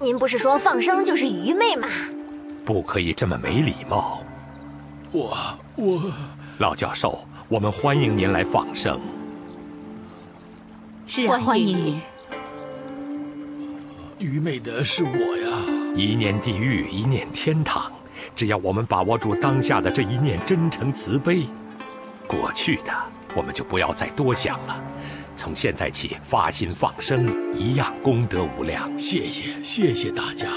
您不是说放生就是愚昧吗？ 不可以这么没礼貌。老教授，我们欢迎您来放生。 是啊，欢迎你。 愚昧的是我呀！ 一念地狱，一念天堂。只要我们把握住当下的这一念真诚慈悲，过去的我们就不要再多想了。从现在起发心放生，一样功德无量。 谢谢大家。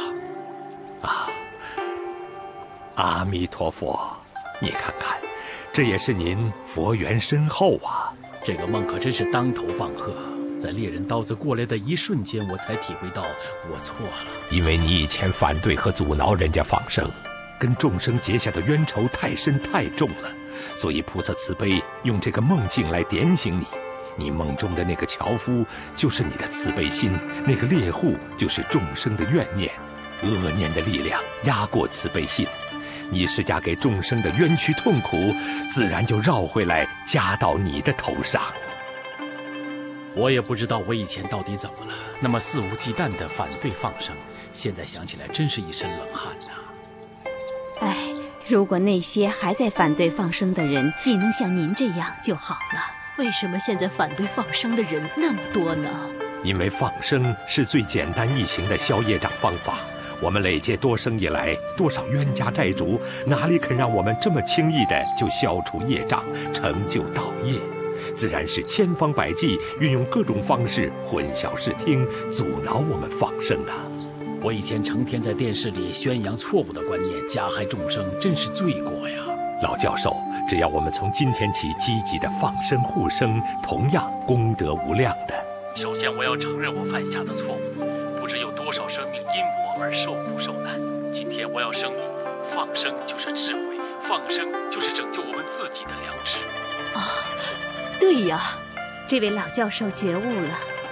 阿弥陀佛，你看看，这也是您佛缘深厚啊。 这个梦可真是当头棒喝，在猎人刀子过来的一瞬间，我才体会到我错了。 因为你以前反对和阻挠人家放生，跟众生结下的冤仇太深太重了，所以菩萨慈悲用这个梦境来点醒你。你梦中的那个樵夫就是你的慈悲心，那个猎户就是众生的怨念，恶念的力量压过慈悲心，你施加给众生的冤屈痛苦，自然就绕回来加到你的头上。 我也不知道我以前到底怎么了，那么肆无忌惮地反对放生，现在想起来真是一身冷汗呐。 如果那些还在反对放生的人也能像您这样就好了。 为什么现在反对放生的人那么多呢？ 因为放生是最简单易行的消业障方法。我们累劫多生以来，多少冤家债主，哪里肯让我们这么轻易的就消除业障，成就道业？自然是千方百计运用各种方式混淆视听，阻挠我们放生的。 我以前成天在电视里宣扬错误的观念，加害众生，真是罪过呀。 老教授，只要我们从今天起积极的放生护生，同样功德无量的。 首先，我要承认我犯下的错误，不知有多少生命因我而受苦受难。今天我要声明，放生就是智慧，放生就是拯救我们自己的良知。 对呀， 这位老教授觉悟了。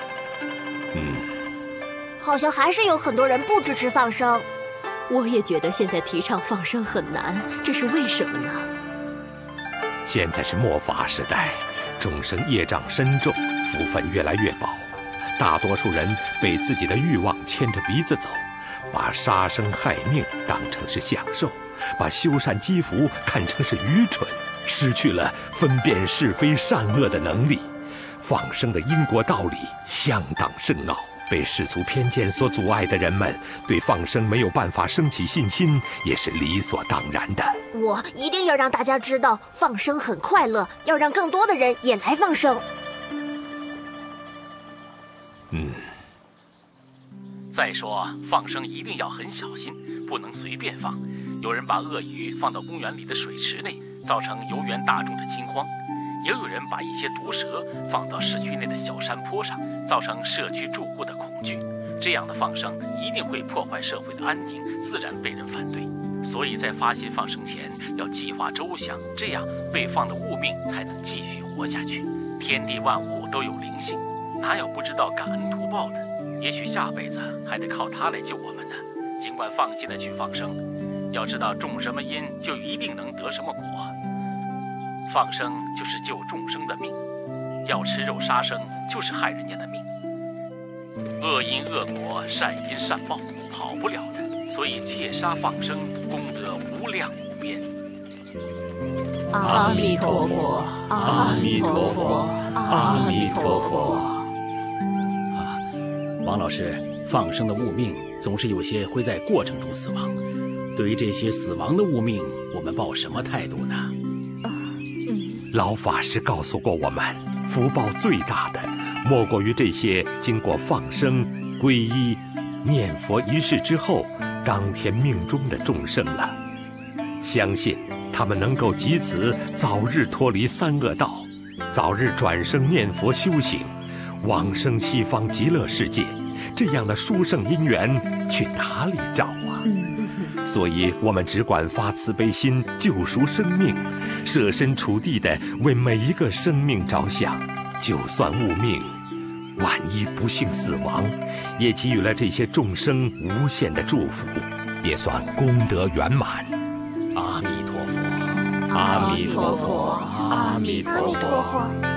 好像还是有很多人不支持放生。 我也觉得现在提倡放生很难，这是为什么呢？ 现在是末法时代，众生业障深重，福分越来越薄，大多数人被自己的欲望牵着鼻子走，把杀生害命当成是享受，把修善积福看成是愚蠢，失去了分辨是非善恶的能力。放生的因果道理相当深奥，被世俗偏见所阻碍的人们对放生没有办法升起信心，也是理所当然的。 我一定要让大家知道放生很快乐，要让更多的人也来放生。 再说，放生一定要很小心，不能随便放。有人把鳄鱼放到公园里的水池内，造成游园大众的惊慌；也有人把一些毒蛇放到市区内的小山坡上，造成社区住户的恐惧。这样的放生一定会破坏社会的安宁，自然被人反对。所以在发心放生前要计划周详，这样未放的物命才能继续活下去。天地万物都有灵性，哪有不知道感恩图报的？也许下辈子还得靠它来救我们呢。尽管放心的去放生，要知道种什么因就一定能得什么果。放生就是救众生的命，要吃肉杀生就是害人家的命。恶因恶果，善因善报，跑不了的。所以戒杀放生，功德无量无边。 阿弥陀佛，阿弥陀佛，阿弥陀佛。 王老师，放生的物命总是有些会在过程中死亡。对于这些死亡的物命，我们抱什么态度呢？ 老法师告诉过我们，福报最大的莫过于这些经过放生、皈依、念佛一事之后当天命中的众生了。相信他们能够藉此早日脱离三恶道，早日转生念佛修行，往生西方极乐世界。这样的殊胜因缘去哪里找啊？所以我们只管发慈悲心，救赎生命，设身处地地为每一个生命着想。就算误命，万一不幸死亡，也给予了这些众生无限的祝福，也算功德圆满。 阿弥陀佛， 阿弥陀佛，阿弥陀佛。